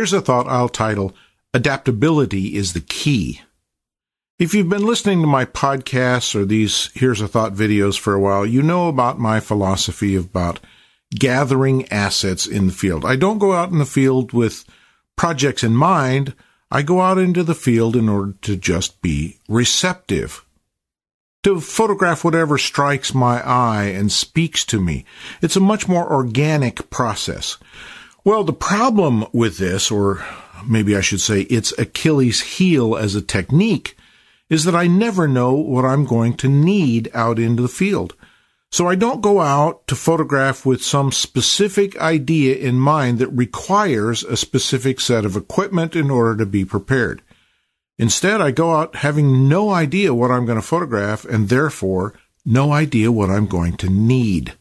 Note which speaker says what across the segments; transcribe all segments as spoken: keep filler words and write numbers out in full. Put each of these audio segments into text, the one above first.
Speaker 1: Here's a thought I'll title, Adaptability is the Key. If you've been listening to my podcasts or these Here's a Thought videos for a while, you know about my philosophy about gathering assets in the field. I don't go out in the field with projects in mind. I go out into the field in order to just be receptive, to photograph whatever strikes my eye and speaks to me. It's a much more organic process. Well, the problem with this, or maybe I should say its Achilles heel as a technique, is that I never know what I'm going to need out into the field. So I don't go out to photograph with some specific idea in mind that requires a specific set of equipment in order to be prepared. Instead, I go out having no idea what I'm going to photograph and therefore no idea what I'm going to need.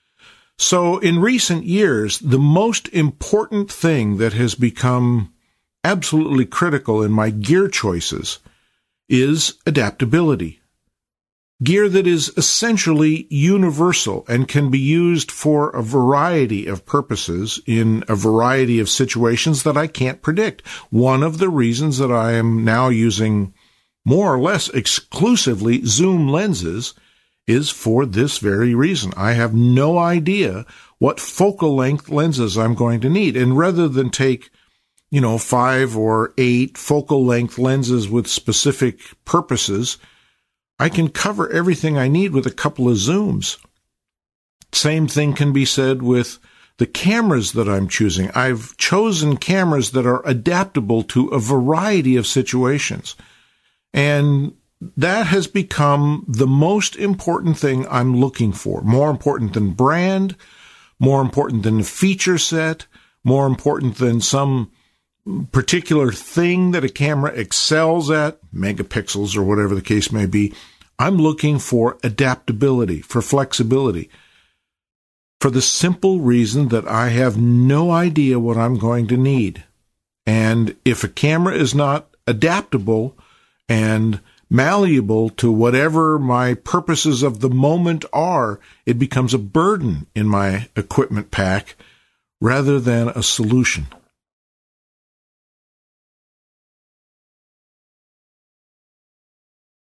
Speaker 1: So in recent years, the most important thing that has become absolutely critical in my gear choices is adaptability. Gear that is essentially universal and can be used for a variety of purposes in a variety of situations that I can't predict. One of the reasons that I am now using more or less exclusively zoom lenses is for this very reason. I have no idea what focal length lenses I'm going to need. And rather than take, you know, five or eight focal length lenses with specific purposes, I can cover everything I need with a couple of zooms. Same thing can be said with the cameras that I'm choosing. I've chosen cameras that are adaptable to a variety of situations. And that has become the most important thing I'm looking for. More important than brand, more important than feature set, more important than some particular thing that a camera excels at, megapixels or whatever the case may be. I'm looking for adaptability, for flexibility, for the simple reason that I have no idea what I'm going to need. And if a camera is not adaptable and malleable to whatever my purposes of the moment are, it becomes a burden in my equipment pack rather than a solution.